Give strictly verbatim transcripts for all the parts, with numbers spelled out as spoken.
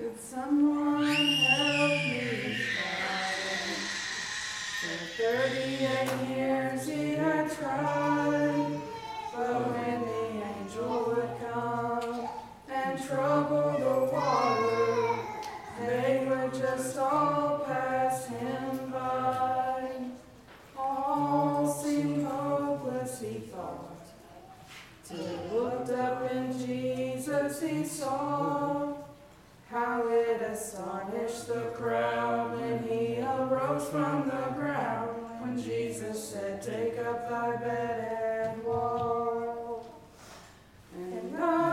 Could someone help me find? For thirty-eight years he had tried, but when the angel would come and trouble the water, they would just all pass him by. All seemed hopeless, he thought, till he looked up in Jesus he saw how it astonished the crowd when he arose from the ground, when Jesus said, "Take up thy bed and walk." And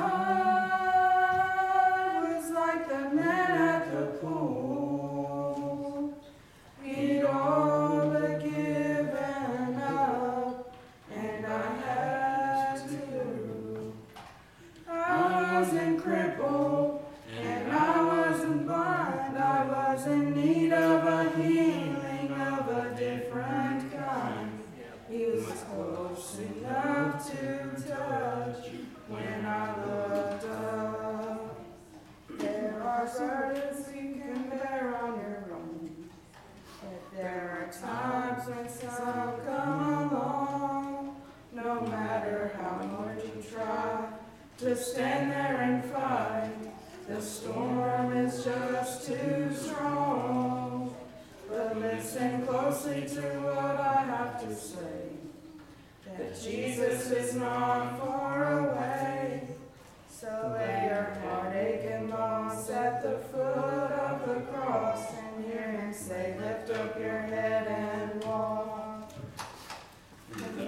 I was like the man at the pool. He'd all but given up, and I had to. I wasn't crippled, and I wasn't blind. I was in need of a healing of a different kind. He was close enough to touch when I looked up. There are burdens you can bear on your own, but there are times when some come along. No matter how much you try to stand there and fight, the storm is just too strong. But listen closely to what I have to say, that Jesus is not far away. So lay your heartache and bonds at the foot of the cross, and hear him say, "Lift up your head and walk." And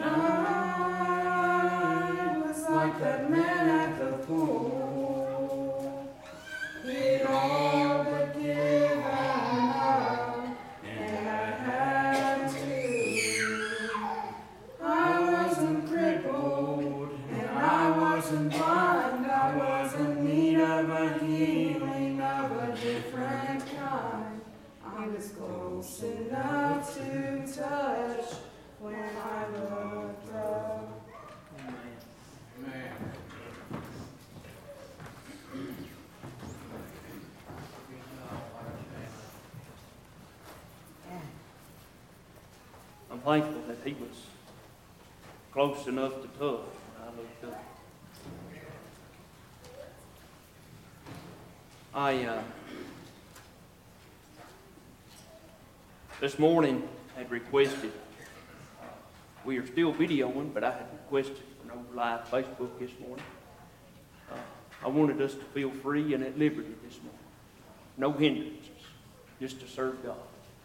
I was like that man at the pool. He'd all but given up, and I had to. I wasn't crippled, and I wasn't blind. I was in need of a healing of a different kind. I was close enough to touch when I looked up. Amen. I'm thankful that he was close enough to touch when I looked up. I, uh, this morning had requested, we are still videoing, but I had requested for no live Facebook this morning. Uh, I wanted us to feel free and at liberty this morning. No hindrances, just to serve God.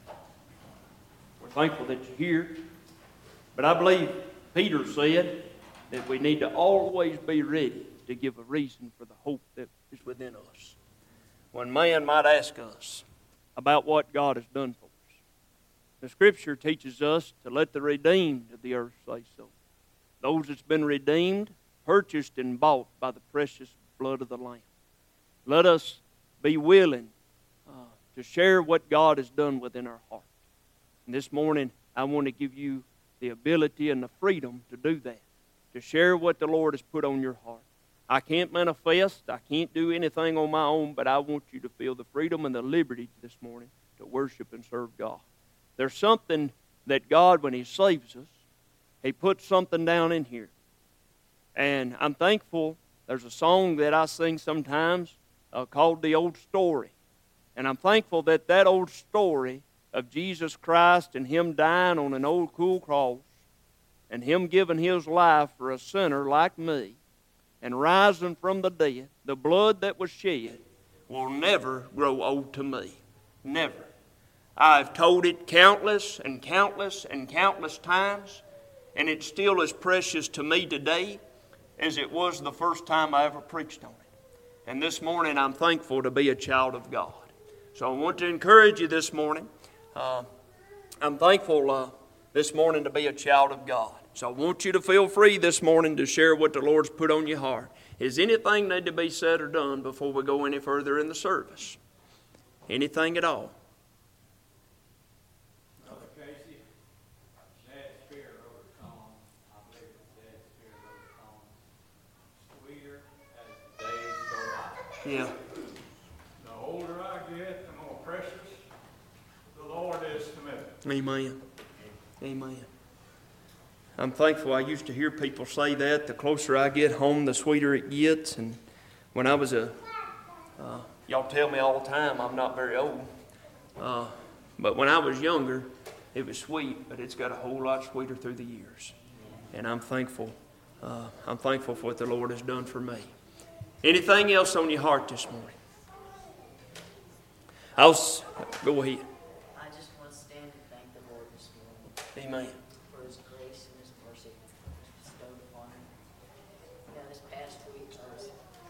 We're thankful that you're here, but I believe Peter said that we need to always be ready to give a reason for the hope that is within us. When man might ask us about what God has done for us, the Scripture teaches us to let the redeemed of the earth say so. Those that's been redeemed, purchased, and bought by the precious blood of the Lamb. Let us be willing uh, to share what God has done within our heart. And this morning, I want to give you the ability and the freedom to do that, to share what the Lord has put on your heart. I can't manifest, I can't do anything on my own, but I want you to feel the freedom and the liberty this morning to worship and serve God. There's something that God, when He saves us, He puts something down in here. And I'm thankful. There's a song that I sing sometimes uh, called The Old Story. And I'm thankful that that old story of Jesus Christ and Him dying on an old cool cross and Him giving His life for a sinner like me and rising from the dead, the blood that was shed will never grow old to me. Never. I've told it countless and countless and countless times, and it's still as precious to me today as it was the first time I ever preached on it. And this morning I'm thankful to be a child of God. So I want to encourage you this morning. Uh, I'm thankful uh, this morning to be a child of God. So I want you to feel free this morning to share what the Lord's put on your heart. Is anything need to be said or done before we go any further in the service? Anything at all? Brother Casey, Dad's spirit over the song. I believe it's Dad's spirit over the song. Sweeter as the days go by. Yeah. The older Amen. Amen. I'm thankful. I used to hear people say that the closer I get home, the sweeter it gets. And when I was a, uh, y'all tell me all the time I'm not very old. Uh, but when I was younger, it was sweet, but it's got a whole lot sweeter through the years. And I'm thankful. Uh, I'm thankful for what the Lord has done for me. Anything else on your heart this morning? I'll s- go ahead. I just want to stand and thank the Lord this morning Amen. for His grace and His mercy bestowed upon me. You know, this past week I was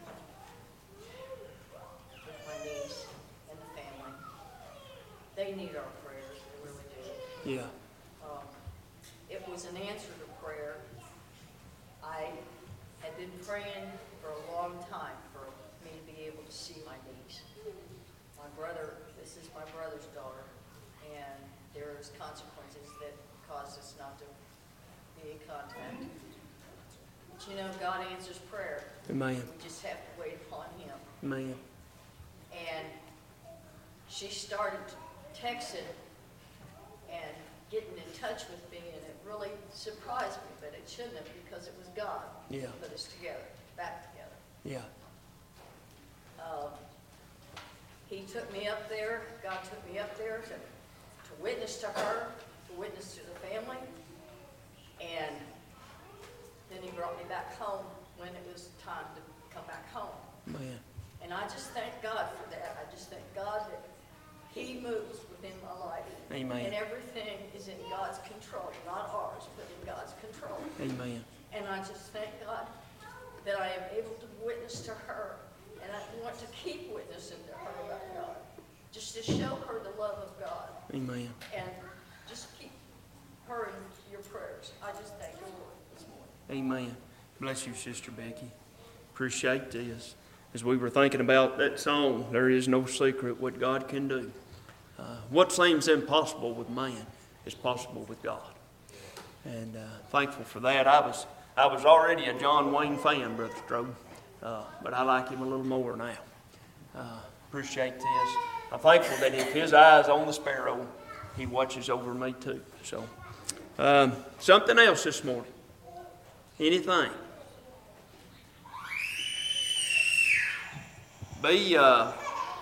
with my niece and the family. They need our prayers, they really do. Yeah. Um, it was an answer to prayer. I had been praying for a long time for me to be able to see my niece. My brother, this is my brother's daughter, and there's consequences that cause us not to be in contact. But you know, God answers prayer. Amen. We just have to wait upon Him. Amen. And she started texting and getting in touch with me, and it really surprised me, but it shouldn't have, because it was God Yeah. who put us together, back together. Yeah. Um, He took me up there, God took me up there to, to witness to her, to witness to the family, and then He brought me back home when it was time to come back home. Man. And I just thank God for that. I just thank God that He moves within my life. Amen. And everything is in God's control, not ours, but in God's control. Amen. And I just thank God that I am able to witness to her. And I want to keep witnessing to her about God. Just to show her the love of God. Amen. And just keep her in your prayers. I just thank the Lord this morning. Amen. Bless you, Sister Becky. Appreciate this. As we were thinking about that song, there is no secret what God can do. Uh, what seems impossible with man is possible with God. And uh, thankful for that. I was I was already a John Wayne fan, Brother Strobe, uh, but I like him a little more now. Uh, appreciate this. I'm thankful that if His eye's on the sparrow, He watches over me too. So, um, something else this morning. Anything? Be uh,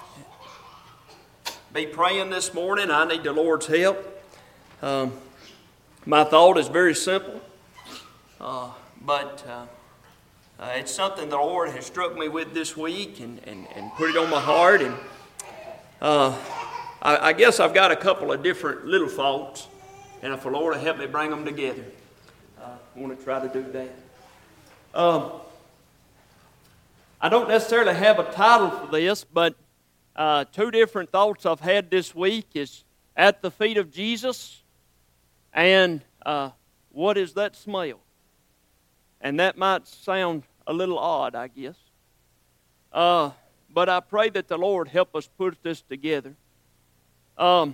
be praying this morning. I need the Lord's help. Um, my thought is very simple, uh, but uh, uh, it's something the Lord has struck me with this week and, and, and put it on my heart. And uh, I, I guess I've got a couple of different little thoughts, and if the Lord will help me bring them together, uh, I want to try to do that. Um, I don't necessarily have a title for this, but uh, two different thoughts I've had this week is at the feet of Jesus and uh, what is that smell? And that might sound a little odd, I guess. Uh, but I pray that the Lord help us put this together. Um,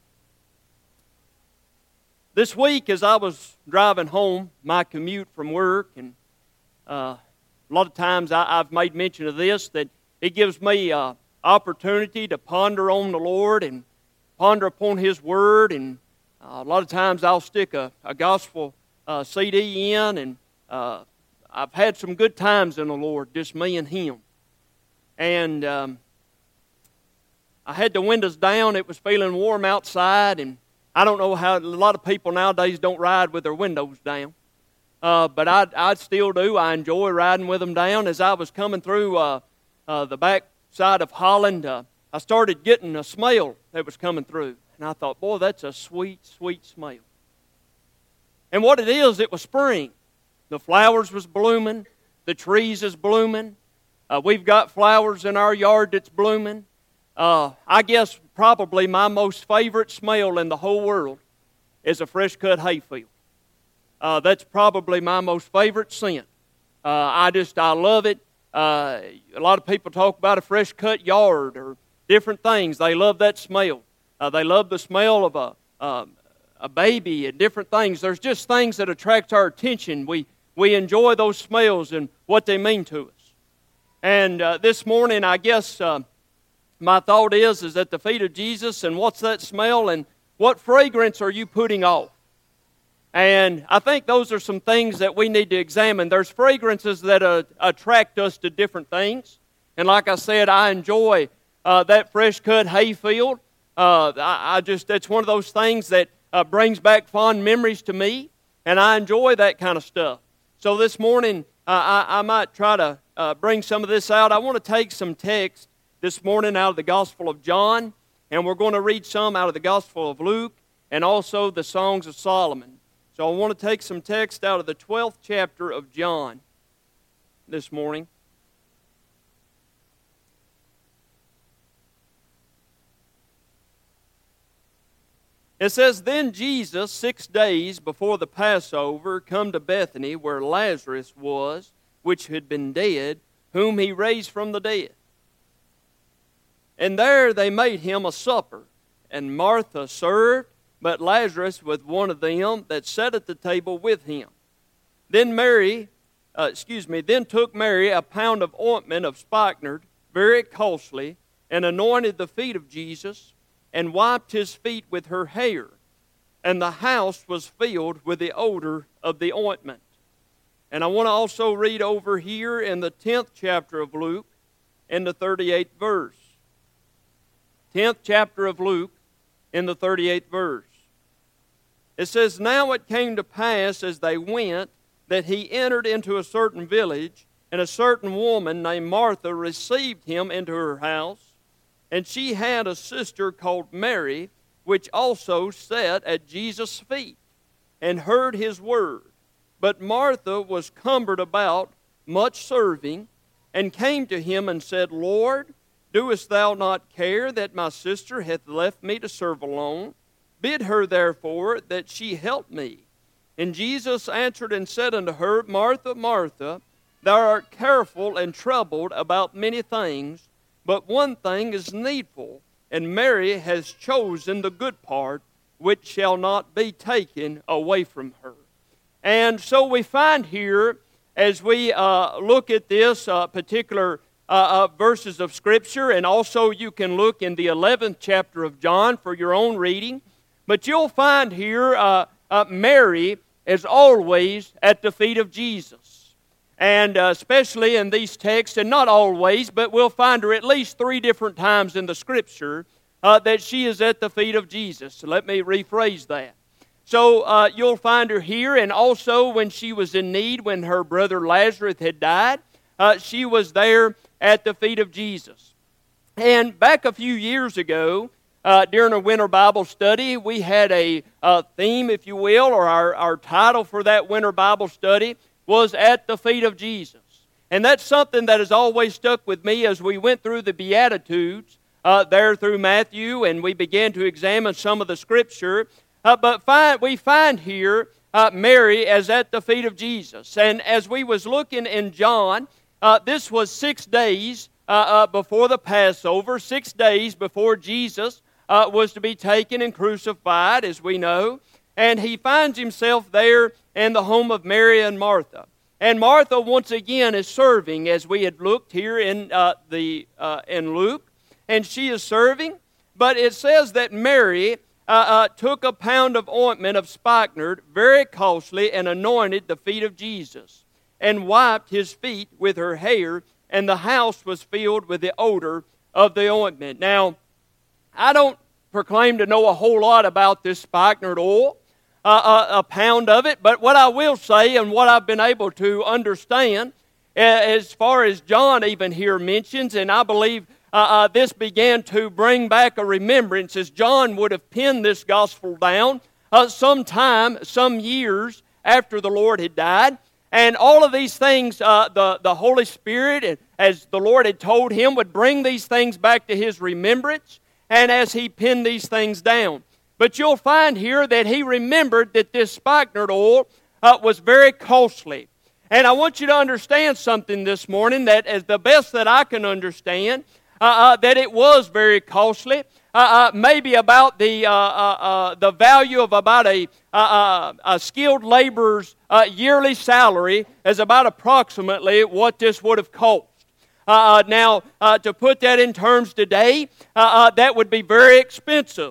this week as I was driving home, my commute from work, and uh, a lot of times I, I've made mention of this, that it gives me uh, opportunity to ponder on the Lord and ponder upon His Word. And uh, a lot of times I'll stick a, a gospel uh, C D in, and uh, I've had some good times in the Lord, just me and Him. And um, I had the windows down. It was feeling warm outside, and I don't know how a lot of people nowadays don't ride with their windows down. Uh, but I, I still do. I enjoy riding with them down. As I was coming through uh, uh, the back side of Holland, uh, I started getting a smell that was coming through. And I thought, boy, that's a sweet, sweet smell. And what it is, it was spring. The flowers was blooming. The trees is blooming. Uh, we've got flowers in our yard that's blooming. Uh, I guess probably my most favorite smell in the whole world is a fresh cut hayfield. Uh, that's probably my most favorite scent. Uh, I just, I love it. Uh, a lot of people talk about a fresh cut yard or different things. They love that smell. Uh, they love the smell of a, uh, a baby and different things. There's just things that attract our attention. We, we enjoy those smells and what they mean to us. And uh, this morning, I guess uh, my thought is, is at the feet of Jesus, and what's that smell? And What fragrance are you putting off? And I think those are some things that we need to examine. There's fragrances that uh, attract us to different things. And like I said, I enjoy uh, that fresh cut hay field. Uh, I, I just, it's one of those things that uh, brings back fond memories to me. And I enjoy that kind of stuff. So this morning, uh, I, I might try to uh, bring some of this out. I want to take some text this morning out of the Gospel of John. And we're going to read some out of the Gospel of Luke and also the Songs of Solomon. So I want to take some text out of the twelfth chapter of John this morning. It says, Then Jesus, six days before the Passover, come to Bethany, where Lazarus was, which had been dead, whom he raised from the dead. And there they made him a supper, and Martha served, but Lazarus with one of them that sat at the table with him. Then Mary, uh, excuse me, then took Mary a pound of ointment of spikenard, very costly, and anointed the feet of Jesus, and wiped his feet with her hair. And the house was filled with the odor of the ointment. And I want to also read over here in the tenth chapter of Luke, in the thirty-eighth verse. tenth chapter of Luke, in the thirty-eighth verse. It says, Now it came to pass as they went, that he entered into a certain village, and a certain woman named Martha received him into her house. And she had a sister called Mary, which also sat at Jesus' feet, and heard his word. But Martha was cumbered about, much serving, and came to him and said, Lord, doest thou not care that my sister hath left me to serve alone? Bid her therefore that she help me. And Jesus answered and said unto her, Martha, Martha, thou art careful and troubled about many things, but one thing is needful, and Mary has chosen the good part, which shall not be taken away from her. And so we find here, as we uh, look at this uh, particular Uh, uh, verses of Scripture, and also you can look in the eleventh chapter of John for your own reading. But you'll find here uh, uh, Mary is always at the feet of Jesus. And uh, especially in these texts, and not always, but we'll find her at least three different times in the Scripture uh, that she is at the feet of Jesus. So let me rephrase that. So uh, you'll find her here, and also when she was in need, when her brother Lazarus had died, uh, she was there at the feet of Jesus. And back a few years ago, uh, during a winter Bible study, we had a uh, theme, if you will, or our, our title for that winter Bible study was At the Feet of Jesus. And that's something that has always stuck with me as we went through the Beatitudes uh, there through Matthew, and we began to examine some of the Scripture. Uh, but find, we find here uh, Mary as at the feet of Jesus. And as we was looking in John, Uh, this was six days uh, uh, before the Passover, six days before Jesus uh, was to be taken and crucified, as we know. And he finds himself there in the home of Mary and Martha. And Martha, once again, is serving, as we had looked here in, uh, the, uh, in Luke. And she is serving. But it says that Mary uh, uh, took a pound of ointment of spikenard, very costly, and anointed the feet of Jesus, and wiped his feet with her hair, and the house was filled with the odor of the ointment. Now, I don't proclaim to know a whole lot about this spikenard oil, uh, a, a pound of it, but what I will say, and what I've been able to understand, as far as John even here mentions, and I believe uh, uh, this began to bring back a remembrance, as John would have penned this gospel down uh, sometime, some years after the Lord had died. And all of these things, uh, the, the Holy Spirit, as the Lord had told him, would bring these things back to his remembrance, and as he penned these things down. But you'll find here that he remembered that this spikenard oil uh, was very costly. And I want you to understand something this morning, that as the best that I can understand, uh, uh, that it was very costly. Uh, uh, maybe about the uh, uh, uh, the value of about a, uh, uh, a skilled laborer's uh, yearly salary is about approximately what this would have cost. Uh, now, uh, to put that in terms today, uh, uh, that would be very expensive.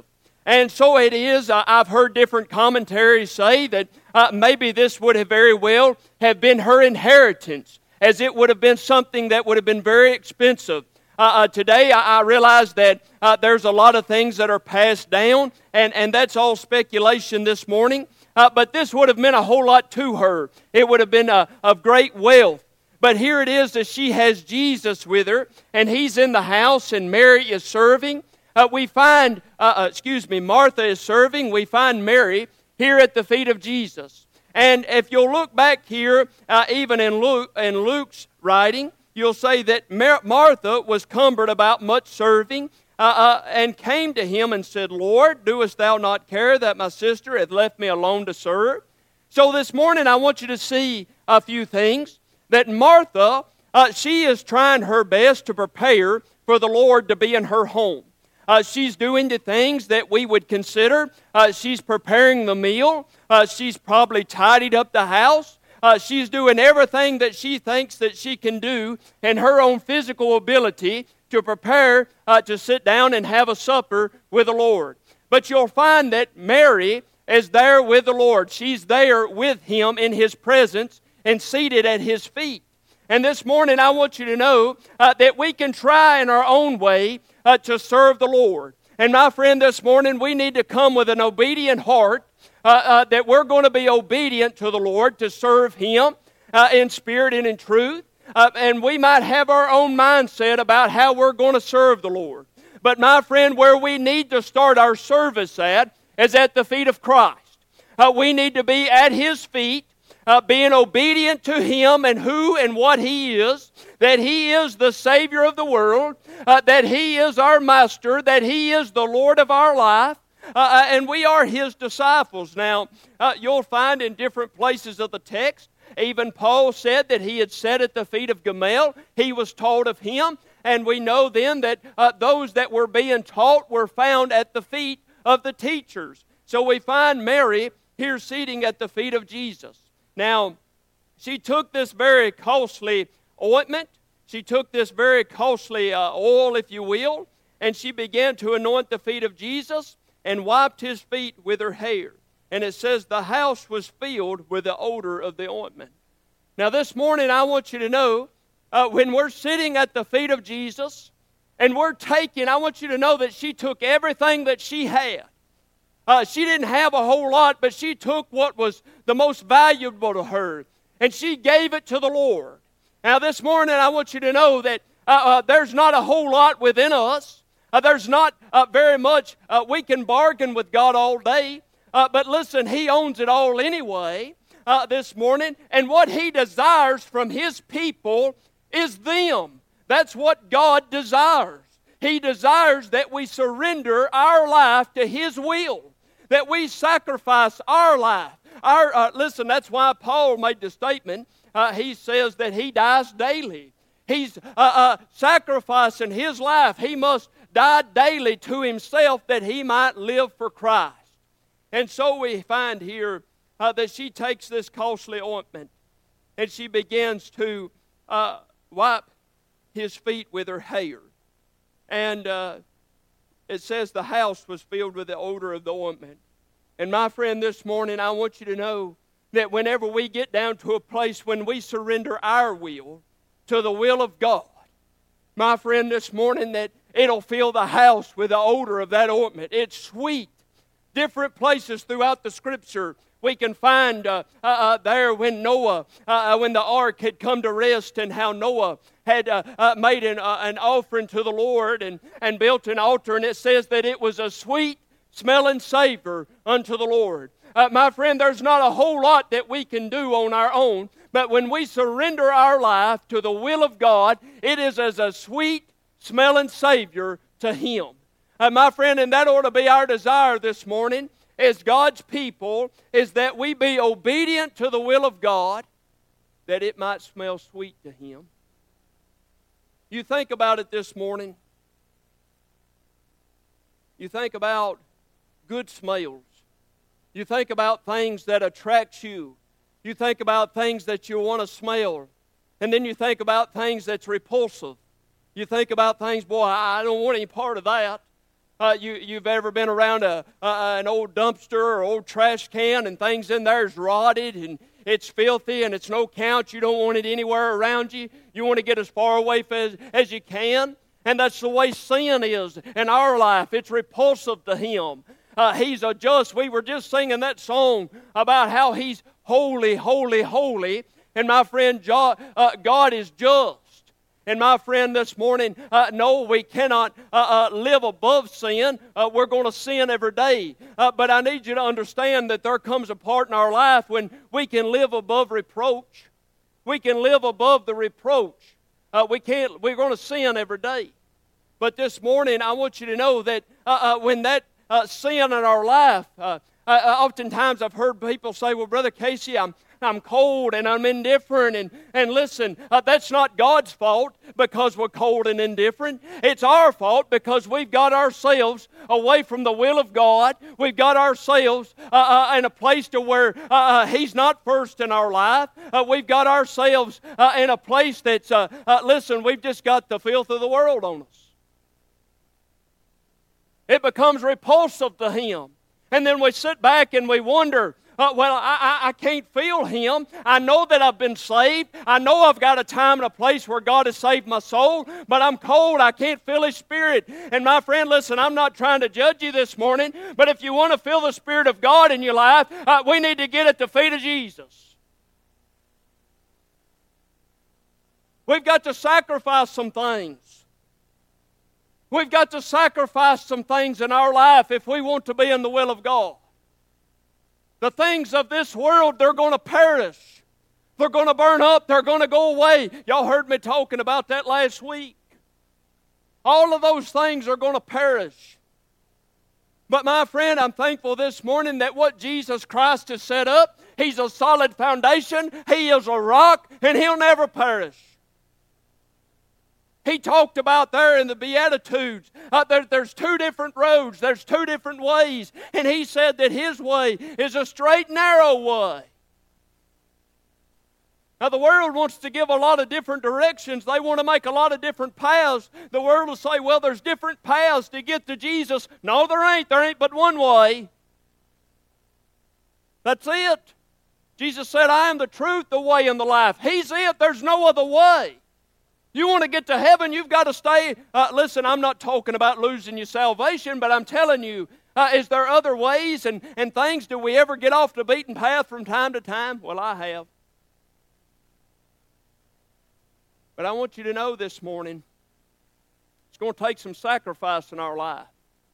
And so it is, uh, I've heard different commentaries say that uh, maybe this would have very well have been her inheritance, as it would have been something that would have been very expensive. Uh, uh, today I, I realize that uh, there's a lot of things that are passed down, and, and that's all speculation this morning. Uh, but this would have meant a whole lot to her. It would have been uh, of great wealth. But here it is that she has Jesus with her, and He's in the house, and Mary is serving. Uh, we find, uh, uh, excuse me, Martha is serving. We find Mary here at the feet of Jesus. And if you'll look back here, uh, even in Luke, in Luke's writing, you'll say that Mar- Martha was cumbered about much serving, uh, uh, and came to Him and said, Lord, doest Thou not care that my sister hath left me alone to serve? So this morning I want you to see a few things. That Martha, uh, she is trying her best to prepare for the Lord to be in her home. Uh, she's doing the things that we would consider. Uh, she's preparing the meal. Uh, she's probably tidied up the house. Uh, she's doing everything that she thinks that she can do in her own physical ability to prepare uh, to sit down and have a supper with the Lord. But you'll find that Mary is there with the Lord. She's there with Him in His presence and seated at His feet. And this morning I want you to know uh, that we can try in our own way uh, to serve the Lord. And my friend, this morning we need to come with an obedient heart, uh, uh, that we're going to be obedient to the Lord to serve Him uh, in spirit and in truth. Uh, and we might have our own mindset about how we're going to serve the Lord. But my friend, where we need to start our service at is at the feet of Christ. Uh, we need to be at His feet, Uh, being obedient to Him and who and what He is, that He is the Savior of the world, uh, that He is our Master, that He is the Lord of our life, uh, and we are His disciples. Now, uh, you'll find in different places of the text, even Paul said that he had sat at the feet of Gamaliel. He was taught of him, and we know then that uh, those that were being taught were found at the feet of the teachers. So we find Mary here sitting at the feet of Jesus. Now, she took this very costly ointment. She took this very costly uh, oil, if you will, and she began to anoint the feet of Jesus and wiped His feet with her hair. And it says the house was filled with the odor of the ointment. Now, this morning I want you to know, uh, when we're sitting at the feet of Jesus and we're taking, I want you to know that she took everything that she had. Uh, she didn't have a whole lot, but she took what was the most valuable to her, and she gave it to the Lord. Now this morning I want you to know that uh, uh, there's not a whole lot within us. Uh, there's not uh, very much. Uh, we can bargain with God all day, uh, but listen, He owns it all anyway uh, this morning, and what He desires from His people is them. That's what God desires. He desires that we surrender our life to His will, that we sacrifice our life. Our uh, listen, that's why Paul made the statement. Uh, he says that he dies daily. He's uh, uh, sacrificing his life. He must die daily to himself that he might live for Christ. And so we find here uh, that she takes this costly ointment and she begins to uh, wipe His feet with her hair. And uh, it says the house was filled with the odor of the ointment. And my friend, this morning I want you to know that whenever we get down to a place when we surrender our will to the will of God, my friend, this morning that it'll fill the house with the odor of that ointment. It's sweet. Different places throughout the Scripture we can find uh, uh, uh, there when Noah, uh, when the ark had come to rest, and how Noah had uh, uh, made an, uh, an offering to the Lord and, and built an altar, and it says that it was a sweet smelling savor unto the Lord. Uh, my friend, there's not a whole lot that we can do on our own, but when we surrender our life to the will of God, it is as a sweet smelling Savior to Him. Uh, my friend, and that ought to be our desire this morning as God's people, is that we be obedient to the will of God, that it might smell sweet to Him. You think about it this morning. You think about good smells. You think about things that attract you. You think about things that you want to smell. And then you think about things that's repulsive. You think about things, boy, I don't want any part of that. uh, you, you've ever been around a, uh, an old dumpster or old trash can and things in there is rotted and it's filthy and it's no count. You don't want it anywhere around you. You want to get as far away as, as you can. And that's the way sin is in our life. It's repulsive to Him. Uh, he's a just. We were just singing that song about how He's holy, holy, holy. And my friend, God is just. And my friend, this morning, uh, no, we cannot uh, uh, live above sin. Uh, we're going to sin every day. Uh, but I need you to understand that there comes a part in our life when we can live above reproach. We can live above the reproach. Uh, we can't. We're going to sin every day. But this morning, I want you to know that uh, uh, when that uh, sin in our life, uh, uh, oftentimes I've heard people say, "Well, Brother Casey, I'm." I'm cold and I'm indifferent. And, and listen, uh, that's not God's fault because we're cold and indifferent. It's our fault because we've got ourselves away from the will of God. We've got ourselves uh, uh, in a place to where uh, uh, He's not first in our life. Uh, we've got ourselves uh, in a place that's, uh, uh, listen, we've just got the filth of the world on us. It becomes repulsive to Him. And then we sit back and we wonder, Uh, well, I, I, I can't feel Him. I know that I've been saved. I know I've got a time and a place where God has saved my soul, but I'm cold. I can't feel His Spirit. And my friend, listen, I'm not trying to judge you this morning, but if you want to feel the Spirit of God in your life, uh, we need to get at the feet of Jesus. We've got to sacrifice some things. We've got to sacrifice some things in our life if we want to be in the will of God. The things of this world, they're going to perish. They're going to burn up. They're going to go away. Y'all heard me talking about that last week. All of those things are going to perish. But my friend, I'm thankful this morning that what Jesus Christ has set up, He's a solid foundation. He is a rock, and He'll never perish. He talked about there in the Beatitudes, uh, there, there's two different roads, there's two different ways. And He said that His way is a straight, narrow way. Now the world wants to give a lot of different directions. They want to make a lot of different paths. The world will say, well, there's different paths to get to Jesus. No, there ain't. There ain't but one way. That's it. Jesus said, I am the truth, the way, and the life. He's it. There's no other way. You want to get to heaven, you've got to stay. Uh, listen, I'm not talking about losing your salvation, but I'm telling you, uh, is there other ways and, and things? Do we ever get off the beaten path from time to time? Well, I have. But I want you to know this morning, it's going to take some sacrifice in our life.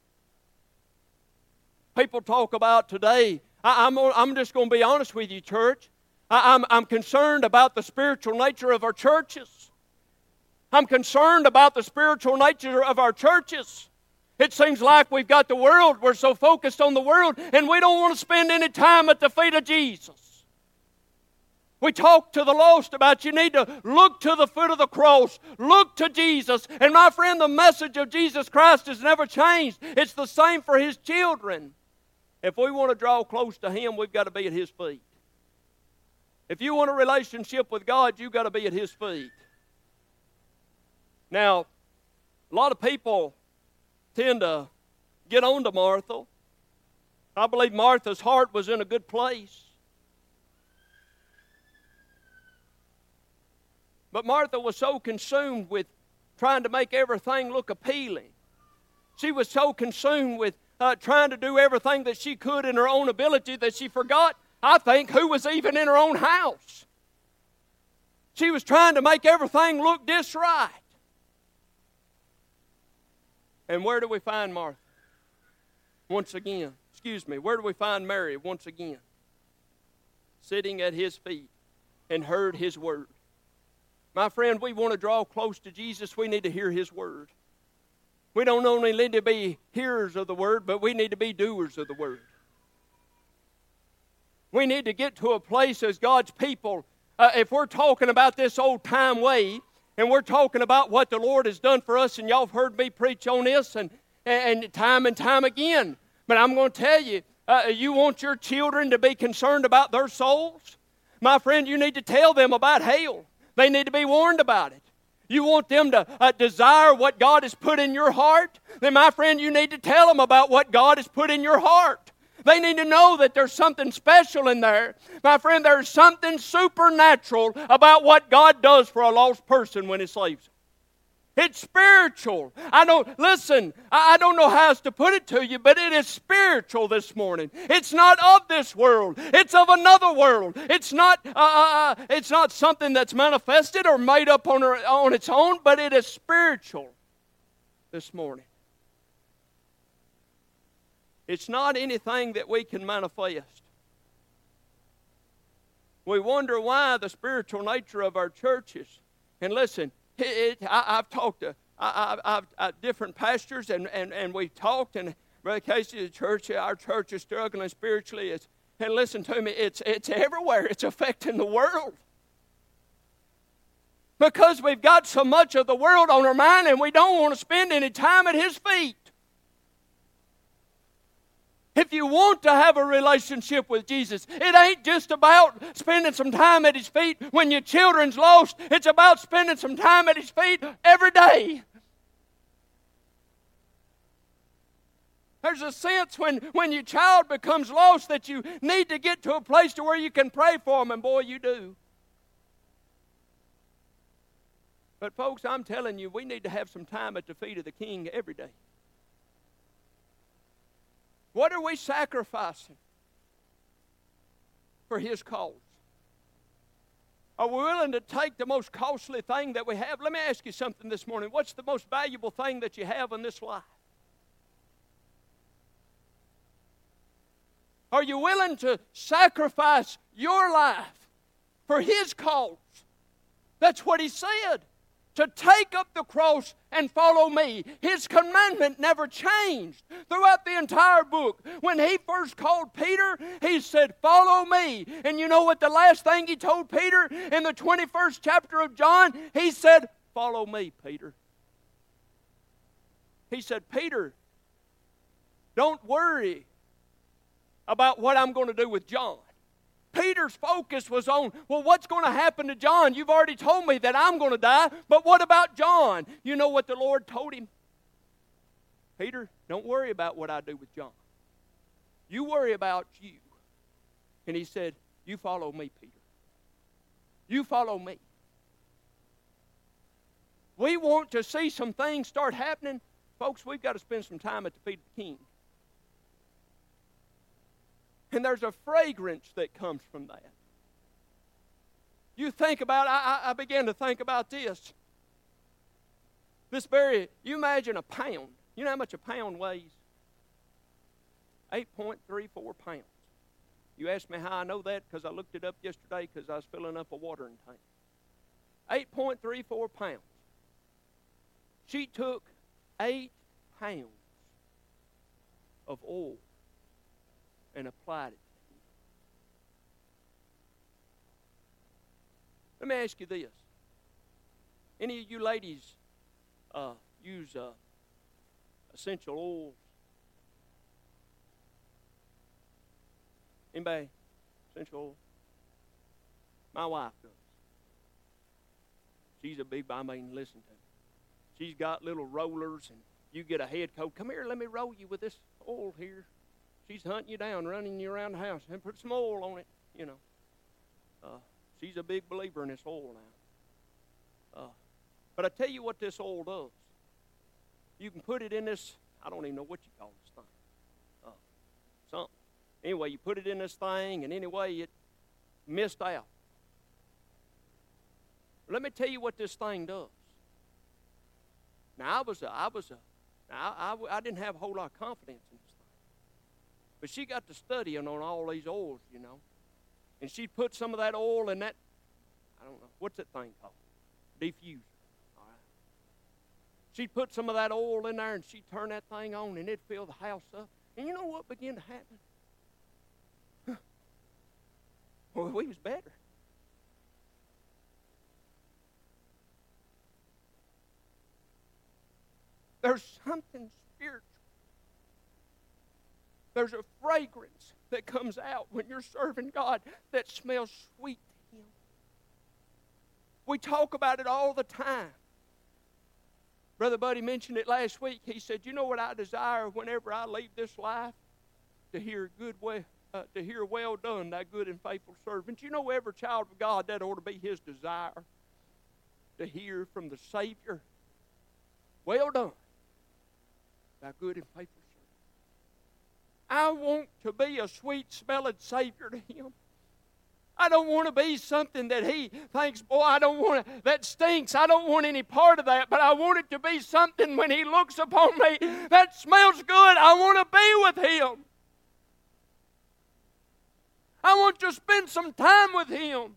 People talk about today, I, I'm, I'm just going to be honest with you, church. I, I'm, I'm concerned about the spiritual nature of our churches. I'm concerned about the spiritual nature of our churches. It seems like we've got the world, we're so focused on the world, and we don't want to spend any time at the feet of Jesus. We talk to the lost about you need to look to the foot of the cross, look to Jesus. And my friend, the message of Jesus Christ has never changed. It's the same for His children. If we want to draw close to Him, we've got to be at His feet. If you want a relationship with God, you've got to be at His feet. Now, a lot of people tend to get on to Martha. I believe Martha's heart was in a good place. But Martha was so consumed with trying to make everything look appealing. She was so consumed with uh, trying to do everything that she could in her own ability that she forgot, I think, who was even in her own house. She was trying to make everything look just right. And where do we find Martha? Once again, excuse me, where do we find Mary once again? Sitting at His feet and heard His word. My friend, we want to draw close to Jesus, we need to hear His word. We don't only need to be hearers of the word, but we need to be doers of the word. We need to get to a place as God's people, uh, if we're talking about this old time way, and we're talking about what the Lord has done for us, and y'all have heard me preach on this and, and time and time again. But I'm going to tell you, uh, you want your children to be concerned about their souls? My friend, you need to tell them about hell. They need to be warned about it. You want them to uh, desire what God has put in your heart? Then, my friend, you need to tell them about what God has put in your heart. They need to know that there's something special in there. My friend, there's something supernatural about what God does for a lost person when He saves them. It's spiritual. I don't, listen, I don't know how else to put it to you, but it is spiritual this morning. It's not of this world. It's of another world. It's not, uh, uh, it's not something that's manifested or made up on, on its own, but it is spiritual this morning. It's not anything that we can manifest. We wonder why the spiritual nature of our churches. And listen, It, it, I, I've talked to I, I, I've, I, different pastors, and, and, and we've talked, and Brother Casey, the church, our church is struggling spiritually. It's, and listen to me, it's, it's everywhere. It's affecting the world. Because we've got so much of the world on our mind, and we don't want to spend any time at His feet. If you want to have a relationship with Jesus, it ain't just about spending some time at His feet when your children's lost. It's about spending some time at His feet every day. There's a sense when, when your child becomes lost that you need to get to a place to where you can pray for them, and boy, you do. But folks, I'm telling you, we need to have some time at the feet of the King every day. What are we sacrificing for His cause? Are we willing to take the most costly thing that we have? Let me ask you something this morning. What's the most valuable thing that you have in this life? Are you willing to sacrifice your life for His cause? That's what He said. To take up the cross and follow me. His commandment never changed throughout the entire book. When He first called Peter, He said, follow me. And you know what the last thing He told Peter in the twenty-first chapter of John? He said, follow me, Peter. He said, Peter, don't worry about what I'm going to do with John. Peter's focus was on, well, what's going to happen to John? You've already told me that I'm going to die, but what about John? You know what the Lord told him? Peter, don't worry about what I do with John. You worry about you. And He said, you follow me, Peter. You follow me. We want to see some things start happening. Folks, we've got to spend some time at the feet of the King. And there's a fragrance that comes from that. You think about, I, I began to think about this. This very, you imagine a pound. You know how much a pound weighs? eight point three four pounds. You ask me how I know that? Because I looked it up yesterday because I was filling up a watering tank. eight point three four pounds. She took eight pounds of oil and applied it. Let me ask you this. Any of you ladies uh, use uh, essential oils? Anybody? Essential oil? My wife does. She's a big, I mean, listen to me. She's got little rollers, and you get a head coat. Come here, let me roll you with this oil here. She's hunting you down, running you around the house, and put some oil on it, you know. Uh, she's a big believer in this oil now. Uh, but I tell you what this oil does. You can put it in this, I don't even know what you call this thing. Uh, something. Anyway, you put it in this thing, and anyway, it missed out. Let me tell you what this thing does. Now, I was a, I was a, now, I, I, I didn't have a whole lot of confidence in this thing. But she got to studying on all these oils, you know. And she'd put some of that oil in that, I don't know, what's that thing called? Diffuser. All right. She'd put some of that oil in there, and she'd turn that thing on, and it'd fill the house up. And you know what began to happen? Huh. Well, we was better. There's something spiritual. There's a fragrance that comes out when you're serving God that smells sweet to Him. We talk about it all the time. Brother Buddy mentioned it last week. He said, you know what I desire whenever I leave this life? To hear good way, uh, to hear well done, thy good and faithful servant. You know, every child of God, that ought to be his desire. To hear from the Savior, well done, thy good and faithful servant. I want to be a sweet-smelling Savior to him. I don't want to be something that he thinks, boy, I don't want to, that stinks. I don't want any part of that. But I want it to be something when he looks upon me that smells good. I want to be with him. I want to spend some time with him.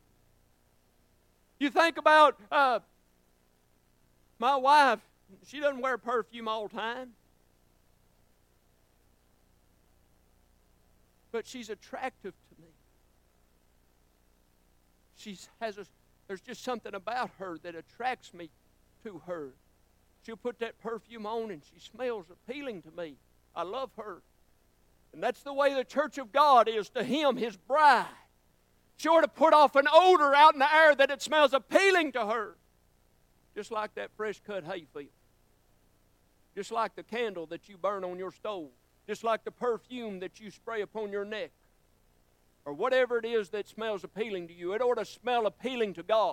You think about uh, my wife. She doesn't wear perfume all the time. But she's attractive to me. She has a, there's just something about her that attracts me to her. She'll put that perfume on and she smells appealing to me. I love her. And that's the way the church of God is to him, his bride. She ought to put off an odor out in the air that it smells appealing to her. Just like that fresh cut hay field. Just like the candle that you burn on your stove. Just like the perfume that you spray upon your neck. Or whatever it is that smells appealing to you. It ought to smell appealing to God.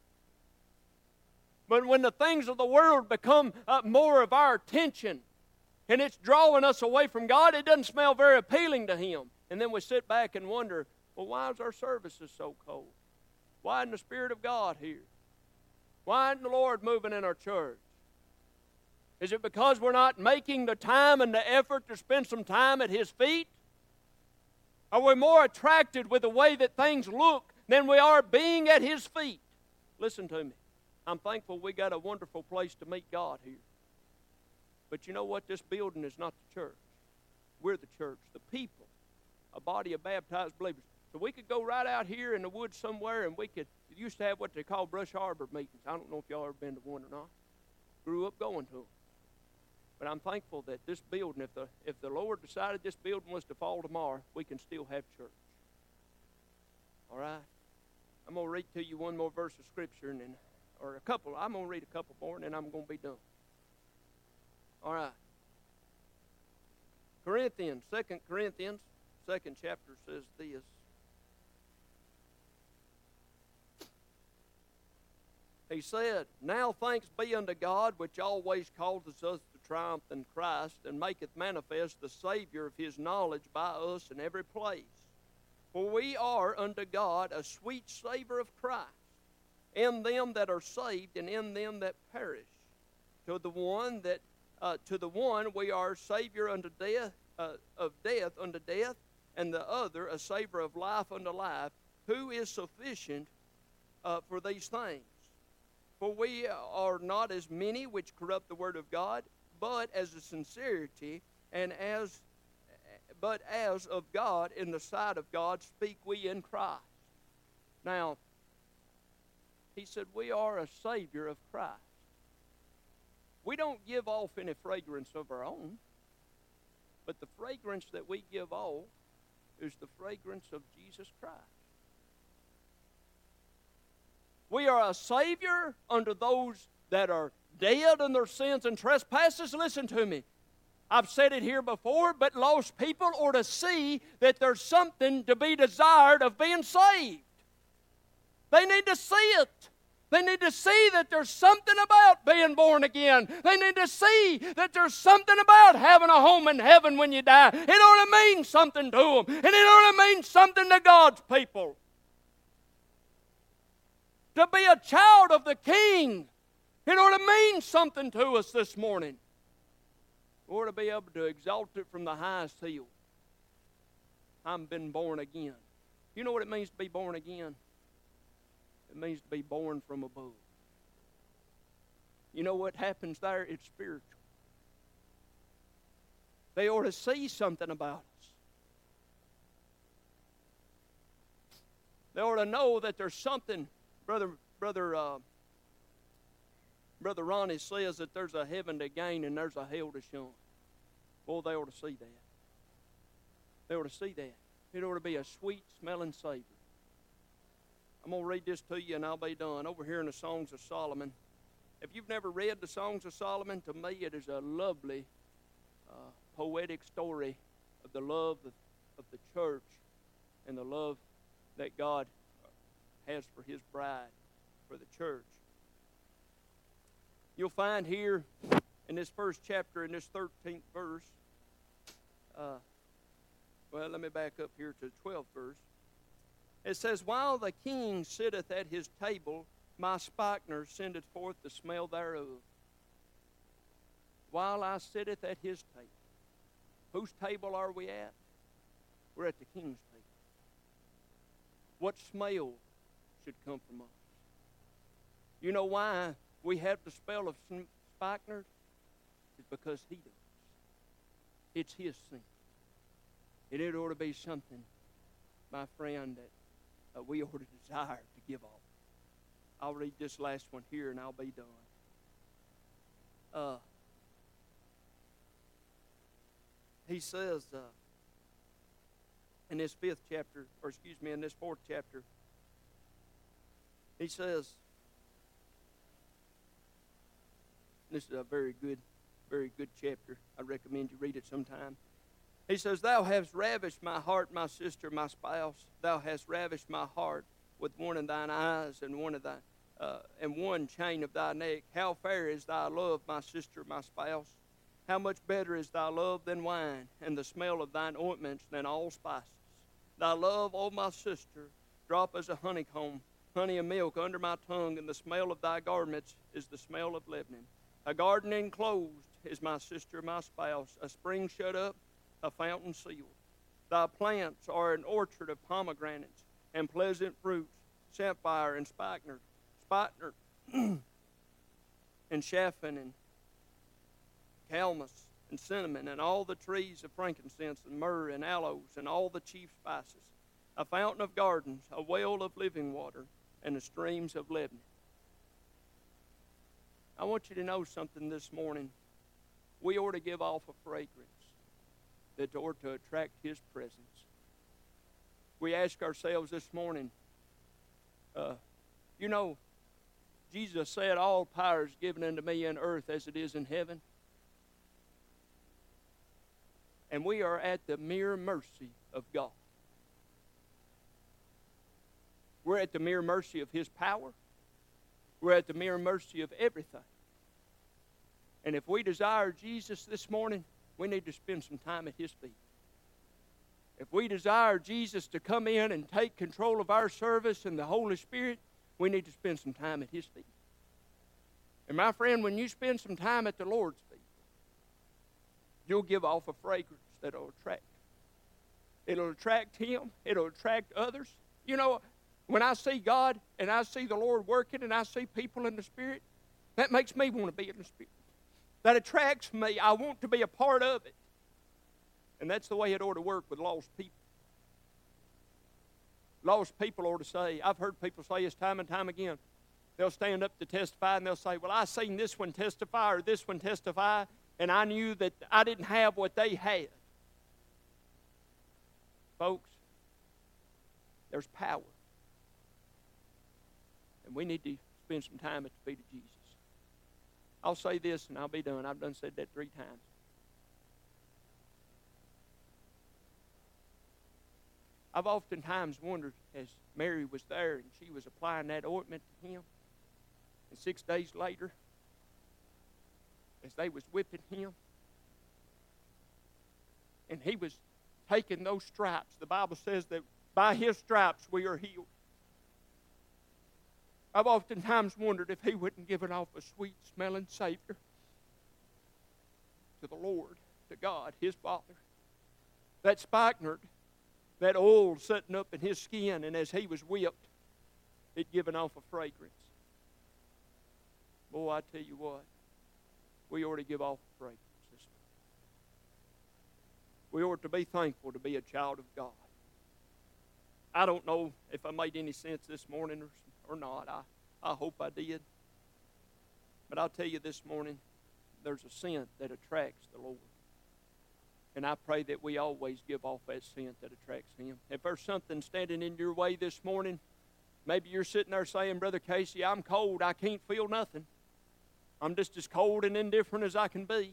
But when the things of the world become uh, more of our attention, and it's drawing us away from God, it doesn't smell very appealing to him. And then we sit back and wonder, well, why is our services so cold? Why isn't the Spirit of God here? Why isn't the Lord moving in our church? Is it because we're not making the time and the effort to spend some time at his feet? Are we more attracted with the way that things look than we are being at his feet? Listen to me. I'm thankful we got a wonderful place to meet God here. But you know what? This building is not the church. We're the church, the people, a body of baptized believers. So we could go right out here in the woods somewhere and we could, we used to have what they call Brush Harbor meetings. I don't know if y'all ever been to one or not. Grew up going to them. But I'm thankful that this building, if the, if the Lord decided this building was to fall tomorrow, we can still have church. All right? I'm going to read to you one more verse of Scripture, and then, or a couple. I'm going to read a couple more, and then I'm going to be done. All right. Corinthians, Second Corinthians, second chapter says this. He said, now thanks be unto God, which always causes us to triumph in Christ, and maketh manifest the Savior of his knowledge by us in every place. For we are unto God a sweet savor of Christ, in them that are saved, and in them that perish. To the one that uh, to the one we are Savior unto death, uh, of death unto death, and the other a savor of life unto life. Who is sufficient uh, for these things? For we are not as many which corrupt the word of God, but as a sincerity, and as, but as of God, in the sight of God, speak we in Christ. Now, he said, we are a Savior of Christ. We don't give off any fragrance of our own, but the fragrance that we give off is the fragrance of Jesus Christ. We are a Savior unto those that are dead in their sins and trespasses. Listen to me. I've said it here before, but lost people ought to see that there's something to be desired of being saved. They need to see it. They need to see that there's something about being born again. They need to see that there's something about having a home in heaven when you die. It ought to mean something to them, and it ought to mean something to God's people. To be a child of the King, it ought to mean something to us this morning. We ought to be able to exalt it from the highest hill. I've been born again. You know what it means to be born again? It means to be born from above. You know what happens there? It's spiritual. They ought to see something about us. They ought to know that there's something. Brother, brother, uh, brother Ronnie says that there's a heaven to gain and there's a hell to shun. Boy, they ought to see that. They ought to see that. It ought to be a sweet-smelling Savior. I'm going to read this to you and I'll be done. Over here in the Songs of Solomon, if you've never read the Songs of Solomon, to me it is a lovely, uh, poetic story of the love of, of the church and the love that God has for His bride, for the church. You'll find here in this first chapter, in this thirteenth verse, uh, well, let me back up here to the twelfth verse. It says, "While the king sitteth at his table, my spikenard sendeth forth the smell thereof." While I sitteth at his table. Whose table are we at? We're at the king's table. What smell should come from us? You know why we have the smell of spikenard? It's because he does. It's his scent. And it ought to be something, my friend, that uh, we ought to desire to give off. I'll read this last one here and I'll be done. Uh, he says uh, in this fifth chapter, or excuse me, in this fourth chapter, he says, this is a very good, very good chapter. I recommend you read it sometime. He says, "Thou hast ravished my heart, my sister, my spouse. Thou hast ravished my heart with one of thine eyes and one of thy uh, and one chain of thy neck. How fair is thy love, my sister, my spouse? How much better is thy love than wine, and the smell of thine ointments than all spices? Thy love, O my sister, drop as a honeycomb, honey and milk under my tongue, and the smell of thy garments is the smell of Lebanon. A garden enclosed is my sister, my spouse, a spring shut up, a fountain sealed. Thy plants are an orchard of pomegranates and pleasant fruits, sapphire and spikenard, spikenard and saffron and calamus and cinnamon, and all the trees of frankincense and myrrh and aloes, and all the chief spices. A fountain of gardens, a well of living water, and the streams of Lebanon." I want you to know something this morning. We ought to give off a fragrance that ought to attract His presence. We ask ourselves this morning, uh, you know, Jesus said, "All power is given unto me in earth as it is in heaven." And we are at the mere mercy of God. We're at the mere mercy of His power. We're at the mere mercy of everything. And if we desire Jesus this morning, we need to spend some time at His feet. If we desire Jesus to come in and take control of our service and the Holy Spirit, we need to spend some time at His feet. And my friend, when you spend some time at the Lord's feet, you'll give off a fragrance that'll attract. It'll attract Him. It'll attract others. You know, when I see God and I see the Lord working and I see people in the Spirit, that makes me want to be in the Spirit. That attracts me. I want to be a part of it. And that's the way it ought to work with lost people. Lost people ought to say, I've heard people say this time and time again. They'll stand up to testify and they'll say, well, I seen this one testify or this one testify, and I knew that I didn't have what they had. Folks, there's power. And we need to spend some time at the feet of Jesus. I'll say this and I'll be done. I've done said that three times. I've oftentimes wondered, as Mary was there and she was applying that ointment to him, and six days later, as they was whipping him, and he was taking those stripes, the Bible says that by His stripes we are healed. I've oftentimes wondered if he wouldn't give it off a sweet-smelling Savior to the Lord, to God, His Father. That spikenard, that oil sitting up in His skin, and as He was whipped, it given off a fragrance. Boy, I tell you what, we ought to give off a fragrance this morning. We ought to be thankful to be a child of God. I don't know if I made any sense this morning or or not. I, I hope I did. But I'll tell you this morning, there's a scent that attracts the Lord. And I pray that we always give off that scent that attracts Him. If there's something standing in your way this morning, maybe you're sitting there saying, Brother Casey, I'm cold, I can't feel nothing. I'm just as cold and indifferent as I can be.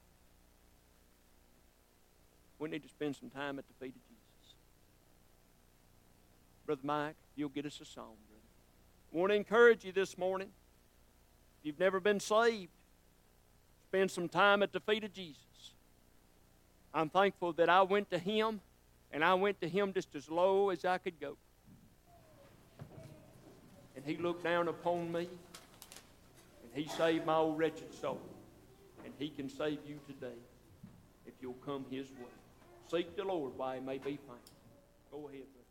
We need to spend some time at the feet of Jesus. Brother Mike, you'll get us a song, brother. I want to encourage you this morning. If you've never been saved, spend some time at the feet of Jesus. I'm thankful that I went to Him, and I went to Him just as low as I could go. And He looked down upon me, and He saved my old wretched soul. And He can save you today if you'll come His way. Seek the Lord while He may be found. Go ahead, brother.